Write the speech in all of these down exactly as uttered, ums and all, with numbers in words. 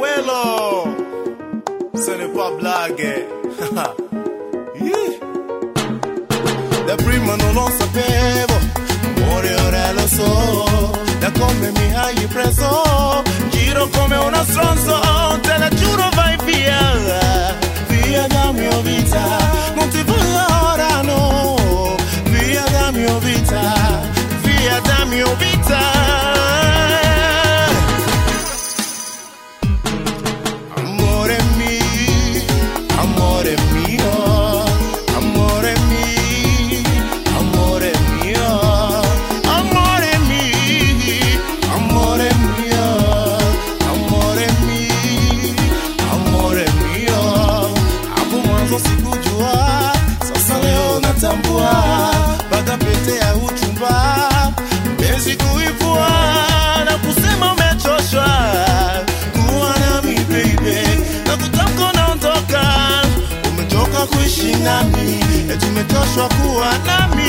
quello, ce n'est pas blague. Yeah. Da prima non lo sapevo, amore ora lo so, da come mi hai preso, giro come uno stronzo, te la giuro vai via, via da mia vita, non ti voglio ora no, via da mia vita, via da mia vita. Baga pete ya uchumba Bezi kuivua na kusema umechoshwa kuwa nami baby na kutamko naondoka umechoka kuishi nami eti umechoshwa kuwa nami.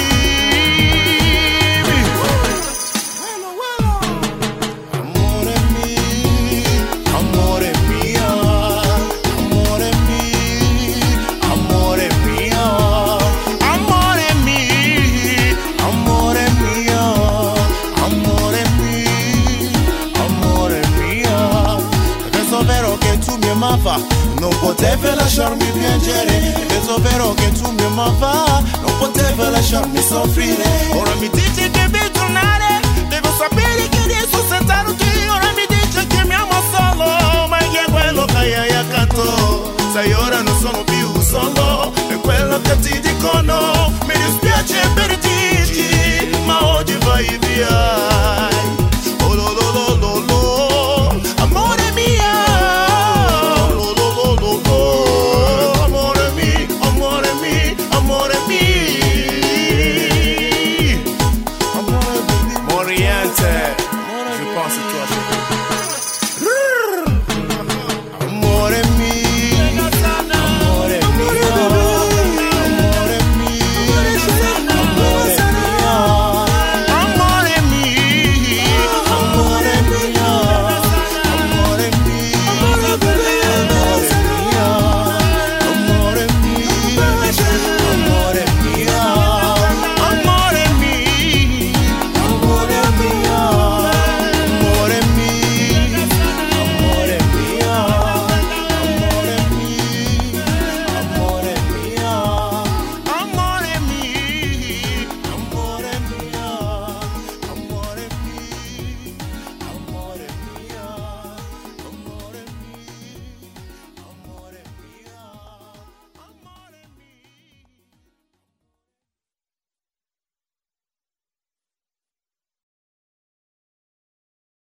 Non potevi lasciarmi piangere, penso vero che tu mi amava, non potevi lasciarmi soffrire. Ora mi dici che devi tornare, devo sapere che adesso sei tardi. Ora mi dici che mi amo solo, ma che è quello che hai accanto. Sai ora non sono più solo, è quello che ti dicono. Mi dispiace per dirti, ma oggi vai via. Oh lo lo lo lo lo, amore mio. Je pense à toi, chérie.